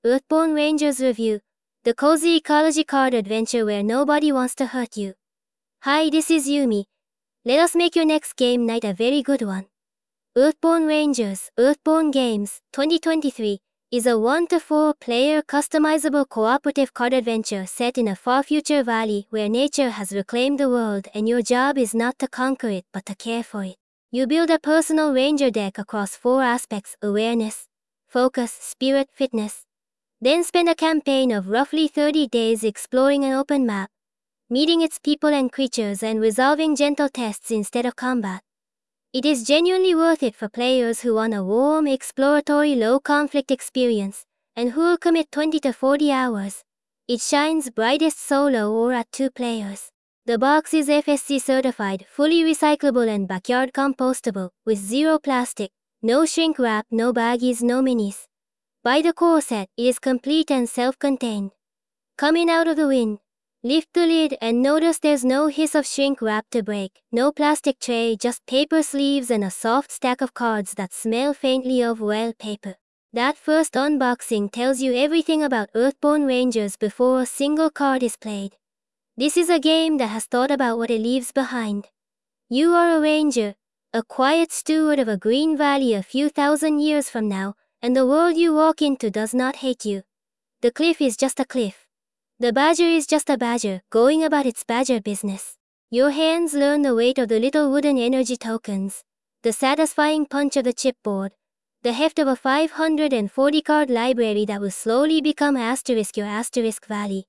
Earthborn Rangers Review, the cozy ecology card adventure where nobody wants to hurt you. Hi, this is Yumi. Let us make your next game night a very good one. Earthborn Rangers, Earthborn Games, 2023, is a 1-to-4 player customizable cooperative card adventure set in a far future valley where nature has reclaimed the world and your job is not to conquer it but to care for it. You build a personal ranger deck across 4 aspects: awareness, focus, spirit, fitness. Then spend a campaign of roughly 30 days exploring an open map, meeting its people and creatures and resolving gentle tests instead of combat. It is genuinely worth it for players who want a warm, exploratory, low-conflict experience, and who will commit 20 to 40 hours. It shines brightest solo or at 2 players. The box is FSC certified, fully recyclable and backyard compostable, with 0 plastic, no shrink wrap, no baggies, no minis. Buy the core set, it is complete and self-contained. Coming out of the wind, lift the lid and notice there's no hiss of shrink wrap to break, no plastic tray, just paper sleeves and a soft stack of cards that smell faintly of paper. That first unboxing tells you everything about Earthborn Rangers before a single card is played. This is a game that has thought about what it leaves behind. You are a ranger, a quiet steward of a green valley a few thousand years from now, and the world you walk into does not hate you. The cliff is just a cliff. The badger is just a badger, going about its badger business. Your hands learn the weight of the little wooden energy tokens, the satisfying punch of the chipboard, the heft of a 540-card library that will slowly become your asterisk valley.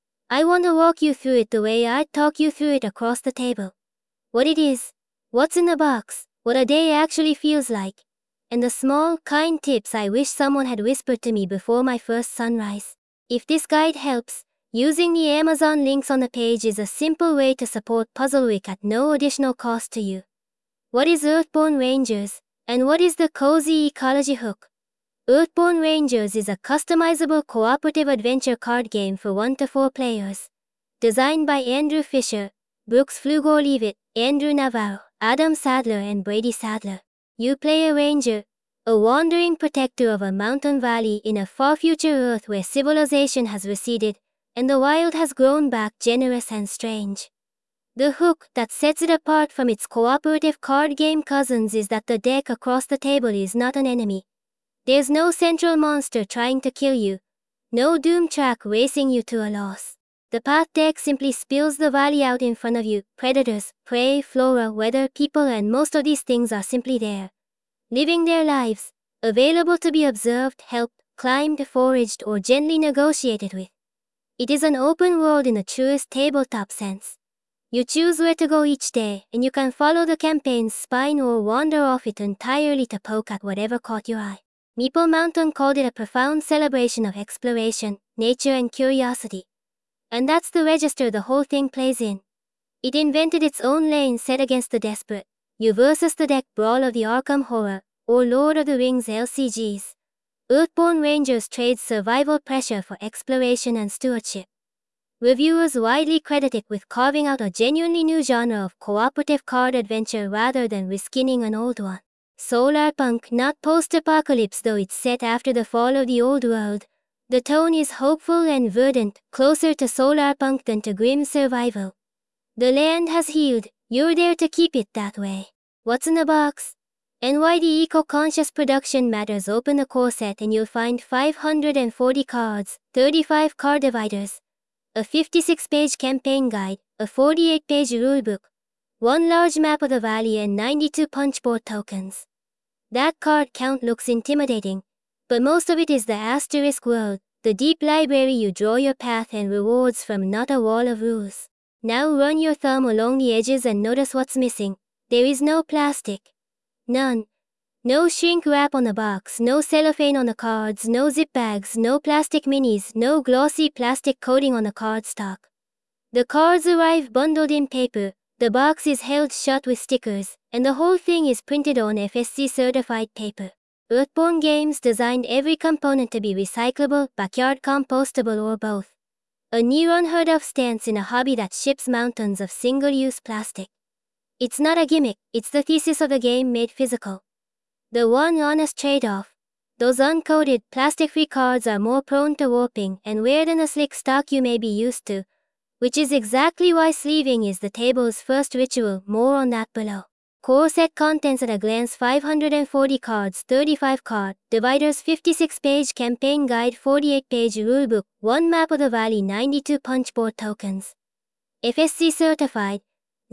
I want to walk you through it the way I'd talk you through it across the table. What it is, what's in the box, what a day actually feels like, and the small, kind tips I wish someone had whispered to me before my first sunrise. If this guide helps, using the Amazon links on the page is a simple way to support Puzzleweek at no additional cost to you. What is Earthborn Rangers, and what is the cozy ecology hook? Earthborn Rangers is a customizable cooperative adventure card game for 1-to-4 players. Designed by Andrew Fisher, Brooks Flugor-Leavitt, Andrew Navarro, Adam Sadler and Brady Sadler. You play a ranger, a wandering protector of a mountain valley in a far future Earth where civilization has receded, and the wild has grown back generous and strange. The hook that sets it apart from its cooperative card game cousins is that the deck across the table is not an enemy. There's no central monster trying to kill you, no doom track racing you to a loss. The path deck simply spills the valley out in front of you. Predators, prey, flora, weather, people, and most of these things are simply there, living their lives, available to be observed, helped, climbed, foraged, or gently negotiated with. It is an open world in the truest tabletop sense. You choose where to go each day, and you can follow the campaign's spine or wander off it entirely to poke at whatever caught your eye. Meeple Mountain called it a profound celebration of exploration, nature, and curiosity. And that's the register the whole thing plays in. It invented its own lane set against the desperate, you versus the deck brawl of the Arkham Horror, or Lord of the Rings LCGs. Earthborn Rangers trades survival pressure for exploration and stewardship. Reviewers widely credit it with carving out a genuinely new genre of cooperative card adventure rather than reskinning an old one. Solarpunk, not post-apocalypse though it's set after the fall of the old world. The tone is hopeful and verdant, closer to solarpunk than to grim survival. The land has healed, you're there to keep it that way. What's in the box? And why the eco-conscious production matters. Open the core set and you'll find 540 cards, 35 card dividers, a 56-page campaign guide, a 48-page rulebook, 1 large map of the valley and 92 punchboard tokens. That card count looks intimidating, but most of it is the asterisk world, the deep library you draw your path and rewards from, not a wall of rules. Now run your thumb along the edges and notice what's missing. There is no plastic. None. No shrink wrap on the box, no cellophane on the cards, no zip bags, no plastic minis, no glossy plastic coating on the cardstock. The cards arrive bundled in paper, the box is held shut with stickers, and the whole thing is printed on FSC certified paper. Earthborn Games designed every component to be recyclable, backyard compostable, or both. A near unheard of stance in a hobby that ships mountains of single-use plastic. It's not a gimmick, it's the thesis of the game made physical. The one honest trade-off. Those uncoated, plastic-free cards are more prone to warping and wear than the slick stock you may be used to, which is exactly why sleeving is the table's first ritual. More on that below. Core set contents at a glance: 540 cards, 35 card dividers, 56-page campaign guide, 48-page rulebook, 1 map of the valley, 92 punchboard tokens. FSC certified,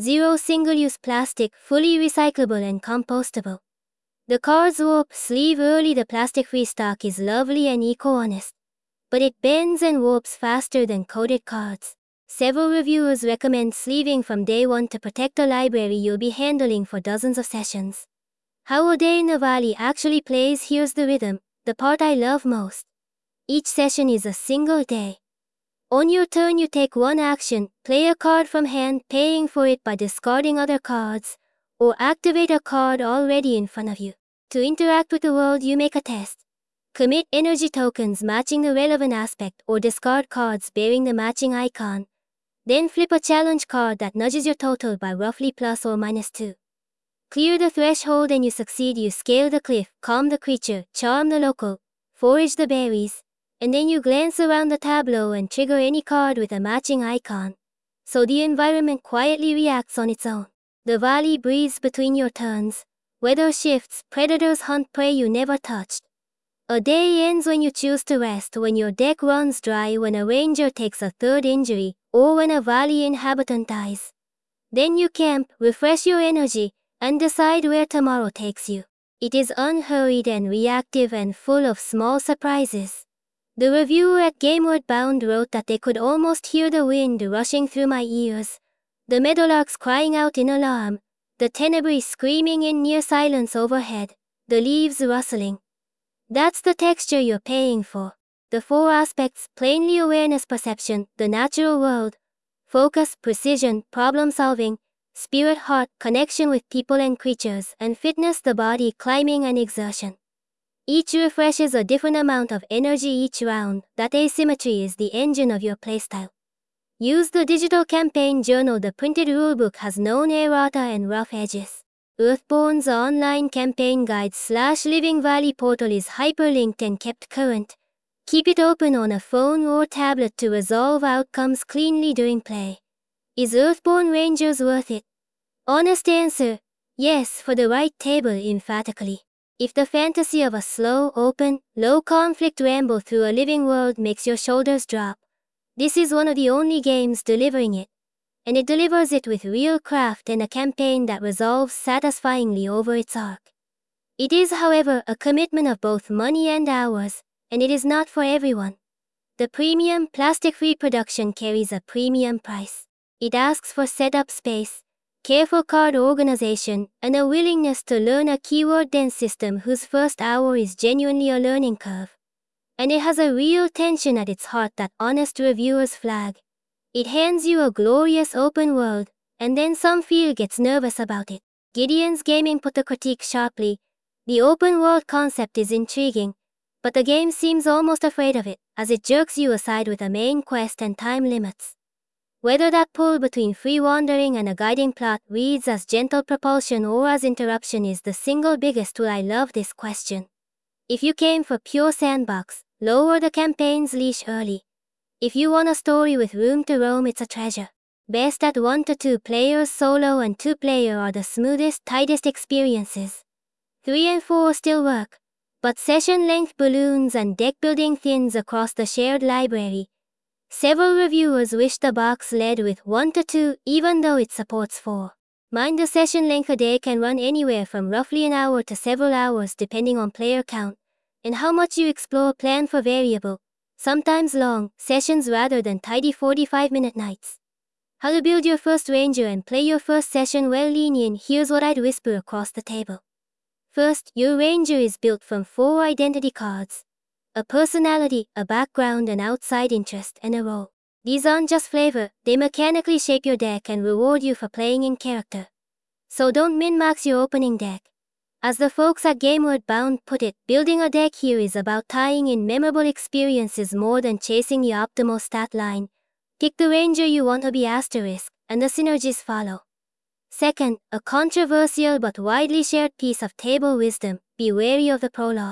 0 single-use plastic, fully recyclable and compostable. The cards warp, sleeve early. The plastic-free stock is lovely and eco-honest, but it bends and warps faster than coated cards. Several reviewers recommend sleeving from day one to protect the library you'll be handling for dozens of sessions. How a day in the valley actually plays: here's the rhythm, the part I love most. Each session is a single day. On your turn you take one action: play a card from hand, paying for it by discarding other cards, or activate a card already in front of you. To interact with the world you make a test. Commit energy tokens matching the relevant aspect or discard cards bearing the matching icon. Then flip a challenge card that nudges your total by roughly ±2. Clear the threshold and you succeed. You scale the cliff, calm the creature, charm the local, forage the berries, and then you glance around the tableau and trigger any card with a matching icon. So the environment quietly reacts on its own. The valley breathes between your turns. Weather shifts, predators hunt prey you never touched. A day ends when you choose to rest, when your deck runs dry, when a ranger takes a third injury, or when a valley inhabitant dies. Then you camp, refresh your energy, and decide where tomorrow takes you. It is unhurried and reactive and full of small surprises. The reviewer at Gameward Bound wrote that they could almost hear the wind rushing through my ears, the meadowlarks crying out in alarm, the tenebris screaming in near silence overhead, the leaves rustling. That's the texture you're paying for. The 4 aspects: plainly awareness, perception, the natural world, focus, precision, problem solving, spirit, heart, connection with people and creatures, and fitness, the body, climbing and exertion. Each refreshes a different amount of energy each round. That asymmetry is the engine of your playstyle. Use the digital campaign journal. The printed rulebook has known errata and rough edges. Earthborn's online campaign guide / Living Valley portal is hyperlinked and kept current. Keep it open on a phone or tablet to resolve outcomes cleanly during play. Is Earthborn Rangers worth it? Honest answer: yes, for the right table, emphatically. If the fantasy of a slow, open, low-conflict ramble through a living world makes your shoulders drop, this is one of the only games delivering it. And it delivers it with real craft and a campaign that resolves satisfyingly over its arc. It is, however, a commitment of both money and hours, and it is not for everyone. The premium, plastic-free production carries a premium price. It asks for setup space, careful card organization, and a willingness to learn a keyword-dense system whose first hour is genuinely a learning curve. And it has a real tension at its heart that honest reviewers flag. It hands you a glorious open world, and then some feel gets nervous about it. Gideon's Gaming put the critique sharply: the open world concept is intriguing, but the game seems almost afraid of it, as it jerks you aside with a main quest and time limits. Whether that pull between free wandering and a guiding plot reads as gentle propulsion or as interruption is the single biggest tool. I love this question. If you came for pure sandbox, lower the campaign's leash early. If you want a story with room to roam, it's a treasure. Best at 1 to 2 players. Solo and 2-player are the smoothest, tightest experiences. 3 and 4 still work, but session-length balloons and deck-building thins across the shared library. Several reviewers wish the box led with 1 to 2, even though it supports 4. Mind the session length: a day can run anywhere from roughly an hour to several hours depending on player count and how much you explore. Plan for variable, sometimes long, sessions rather than tidy 45-minute nights. How to build your first ranger and play your first session well. Lenient: here's what I'd whisper across the table. First, your ranger is built from 4 identity cards: a personality, a background, an outside interest, and a role. These aren't just flavor, they mechanically shape your deck and reward you for playing in character. So don't min-max your opening deck. As the folks at Gameward Bound put it, building a deck here is about tying in memorable experiences more than chasing the optimal stat line. Pick the ranger you want to be asterisk, and the synergies follow. Second, a controversial but widely shared piece of table wisdom: be wary of the prologue.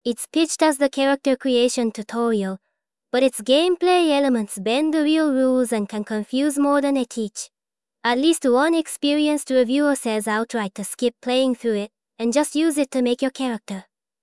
It's pitched as the character creation tutorial, but its gameplay elements bend the real rules and can confuse more than they teach. At least one experienced reviewer says outright to skip playing through it and just use it to make your character.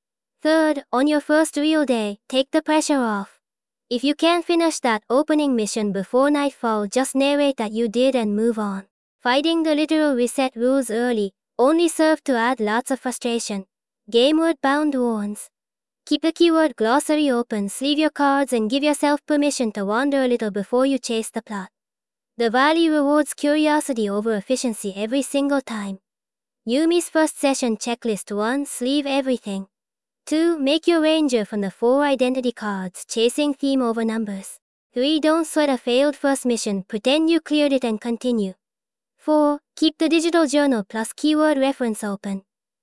Third, on your first real day, take the pressure off. If you can't finish that opening mission before nightfall, just narrate that you did and move on. Fighting the literal reset rules early only serve to add lots of frustration. GameWord Bound warns. Keep the keyword glossary open, sleeve your cards, and give yourself permission to wander a little before you chase the plot. The Valley rewards curiosity over efficiency every single time. Yumi's first session checklist: 1. Sleeve everything. 2. Make your ranger from the 4 identity cards, chasing theme over numbers. 3. Don't sweat a failed first mission, pretend you cleared it and continue. 4. Keep the digital journal plus keyword reference open.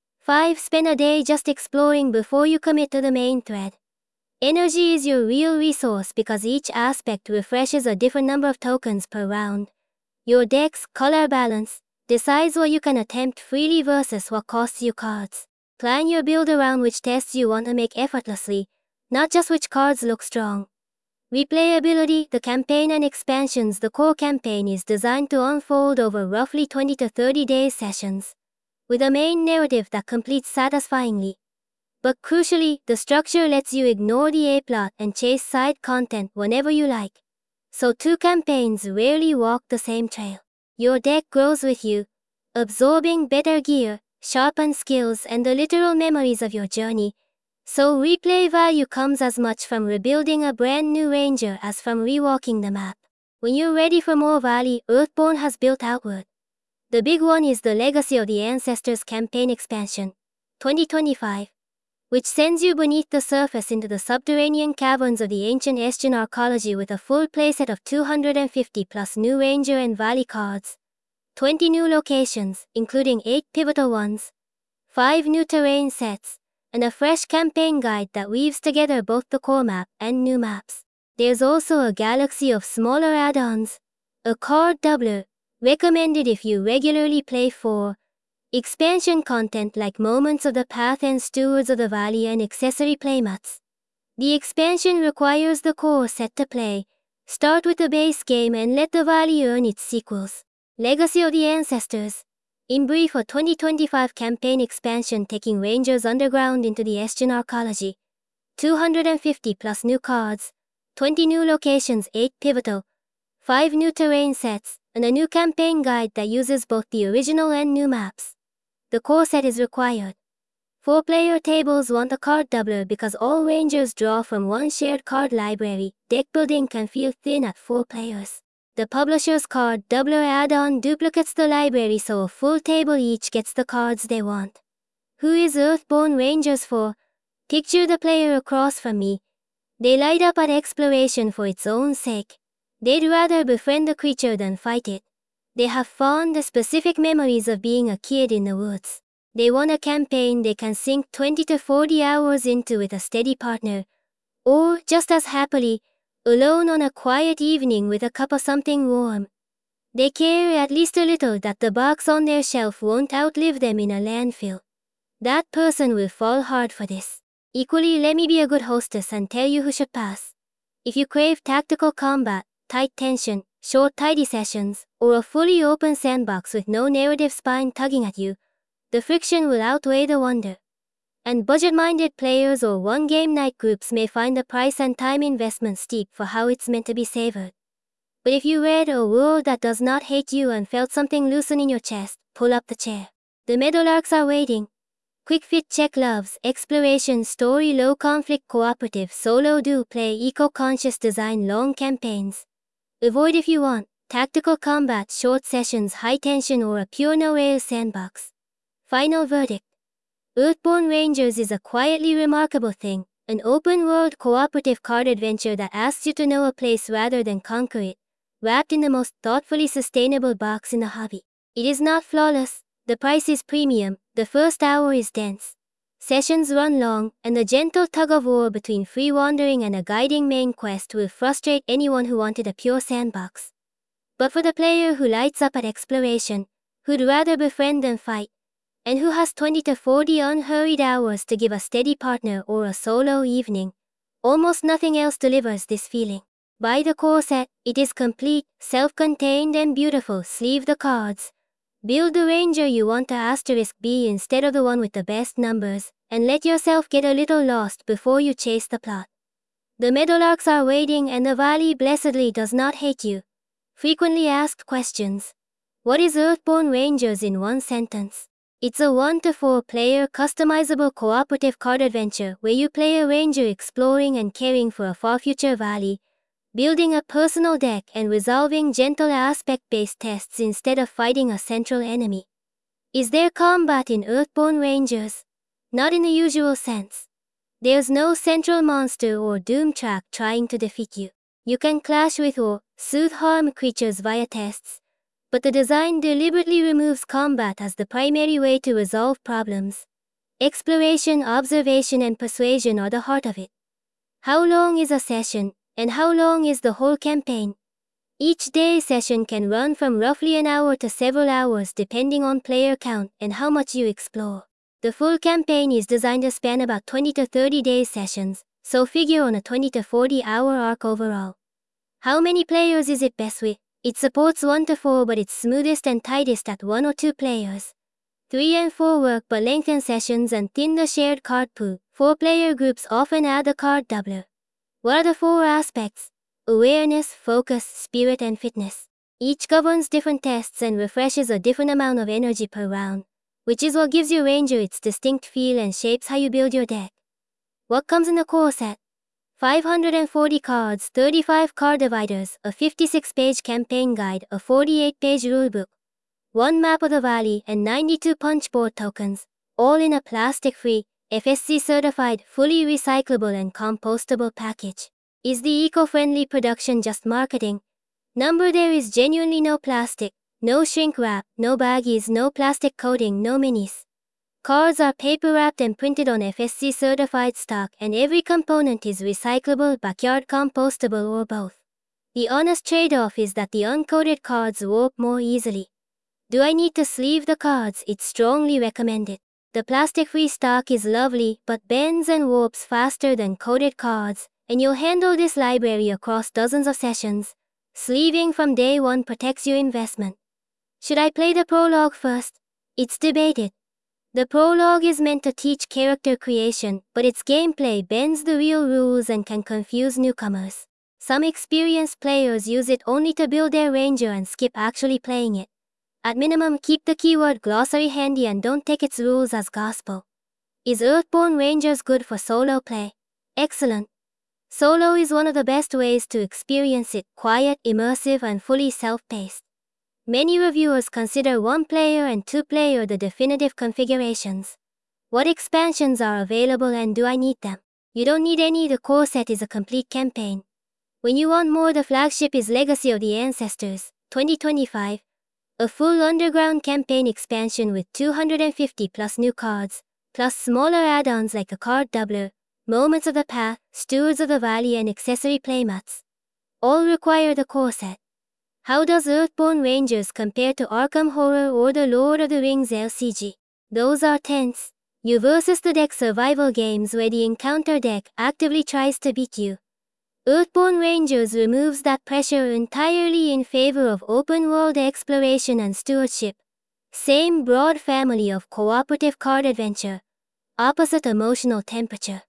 5. Spend a day just exploring before you commit to the main thread. Energy is your real resource because each aspect refreshes a different number of tokens per round. Your deck's color balance decides what you can attempt freely versus what costs you cards. Plan your build around which tests you want to make effortlessly, not just which cards look strong. Replayability: the campaign and expansions. The core campaign is designed to unfold over roughly 20 to 30 days sessions, with a main narrative that completes satisfyingly. But crucially, the structure lets you ignore the A-plot and chase side content whenever you like. So 2 campaigns rarely walk the same trail. Your deck grows with you, absorbing better gear, sharpened skills, and the literal memories of your journey. So replay value comes as much from rebuilding a brand new ranger as from rewalking the map. When you're ready for more Valley, Earthborn has built outward. The big one is the Legacy of the Ancestors campaign expansion, 2025, which sends you beneath the surface into the subterranean caverns of the ancient Esjan archaeology with a full playset of 250 plus new ranger and Valley cards, 20 new locations, including 8 pivotal ones, 5 new terrain sets, and a fresh campaign guide that weaves together both the core map and new maps. There's also a galaxy of smaller add-ons, a card doubler, recommended if you regularly play 4, expansion content like Moments of the Path and Stewards of the Valley, and accessory playmats. The expansion requires the core set to play. Start with the base game and let the Valley earn its sequels. Legacy of the Ancestors. In brief, a 2025 campaign expansion taking Rangers underground into the Esjan archaeology. 250 plus new cards, 20 new locations, 8 pivotal, 5 new terrain sets, and a new campaign guide that uses both the original and new maps. The core set is required. 4-player tables want a card doubler because all Rangers draw from one shared card library. Deck building can feel thin at 4 players. The publisher's card doubler add-on duplicates the library so a full table each gets the cards they want. Who is Earthborn Rangers for? Picture the player across from me. They light up at exploration for its own sake. They'd rather befriend the creature than fight it. They have fond, specific memories of being a kid in the woods. They want a campaign they can sink 20 to 40 hours into with a steady partner, or, just as happily, alone on a quiet evening with a cup of something warm. They care at least a little that the box on their shelf won't outlive them in a landfill. That person will fall hard for this. Equally, let me be a good hostess and tell you who should pass. If you crave tactical combat, tight tension, short tidy sessions, or a fully open sandbox with no narrative spine tugging at you, the friction will outweigh the wonder. And budget-minded players or one-game night groups may find the price and time investment steep for how it's meant to be savored. But if you read A World That Does Not Hate You and felt something loosen in your chest, pull up the chair. The Meadowlarks are waiting. Quick fit check loves, exploration, story, low conflict, cooperative, solo do play, eco-conscious design, long campaigns. Avoid if you want, tactical combat, short sessions, high tension, or a pure no-rails sandbox. Final verdict. Earthborn Rangers is a quietly remarkable thing, an open-world cooperative card adventure that asks you to know a place rather than conquer it, wrapped in the most thoughtfully sustainable box in the hobby. It is not flawless, the price is premium, the first hour is dense. Sessions run long, and the gentle tug-of-war between free wandering and a guiding main quest will frustrate anyone who wanted a pure sandbox. But for the player who lights up at exploration, who'd rather befriend than fight, and who has 20 to 40 unhurried hours to give a steady partner or a solo evening. Almost nothing else delivers this feeling. Buy the core set, it is complete, self-contained and beautiful. Sleeve the cards. Build the ranger you want to asterisk B instead of the one with the best numbers, and let yourself get a little lost before you chase the plot. The Meadowlarks are waiting and the valley blessedly does not hate you. Frequently asked questions. What is Earthborn Rangers in one sentence? It's a 1 to 4 player customizable cooperative card adventure where you play a ranger exploring and caring for a far future valley, building a personal deck and resolving gentle aspect-based tests instead of fighting a central enemy. Is there combat in Earthborn Rangers? Not in the usual sense. There's no central monster or doom track trying to defeat you. You can clash with or soothe harm creatures via tests, but the design deliberately removes combat as the primary way to resolve problems. Exploration, observation, and persuasion are the heart of it. How long is a session, and how long is the whole campaign? Each day session can run from roughly an hour to several hours depending on player count and how much you explore. The full campaign is designed to span about 20 to 30 day sessions, so figure on a 20 to 40 hour arc overall. How many players is it best with? It supports 1 to 4 but it's smoothest and tightest at 1 or 2 players. 3 and 4 work but lengthen sessions and thin the shared card pool. 4 player groups often add a card doubler. What are the 4 aspects? Awareness, focus, spirit, and fitness. Each governs different tests and refreshes a different amount of energy per round, which is what gives your ranger its distinct feel and shapes how you build your deck. What comes in the core set? 540 cards, 35 card dividers, a 56-page campaign guide, a 48-page rulebook, 1 map of the valley, and 92 punchboard tokens, all in a plastic-free, FSC-certified, fully recyclable and compostable package. Is the eco-friendly production just marketing? Number there is genuinely no plastic, no shrink wrap, no baggies, no plastic coating, no minis. Cards are paper wrapped and printed on FSC certified stock and every component is recyclable, backyard compostable or both. The honest trade-off is that the uncoated cards warp more easily. Do I need to sleeve the cards? It's strongly recommended. The plastic-free stock is lovely but bends and warps faster than coated cards, and you'll handle this library across dozens of sessions. Sleeving from day one protects your investment. Should I play the prologue first? It's debated. The prologue is meant to teach character creation, but its gameplay bends the real rules and can confuse newcomers. Some experienced players use it only to build their ranger and skip actually playing it. At minimum, keep the keyword glossary handy and don't take its rules as gospel. Is Earthborn Rangers good for solo play? Excellent. Solo is one of the best ways to experience it, quiet, immersive, and fully self-paced. Many reviewers consider 1-player and 2-player the definitive configurations. What expansions are available and do I need them? You don't need any, the core set is a complete campaign. When you want more, the flagship is Legacy of the Ancestors, 2025. A full underground campaign expansion with 250 plus new cards, plus smaller add-ons like a card doubler, Moments of the Path, Stewards of the Valley and accessory playmats. All require the core set. How does Earthborn Rangers compare to Arkham Horror or the Lord of the Rings LCG? Those are tense. You versus the deck survival games where the encounter deck actively tries to beat you. Earthborn Rangers removes that pressure entirely in favor of open-world exploration and stewardship. Same broad family of cooperative card adventure. Opposite emotional temperature.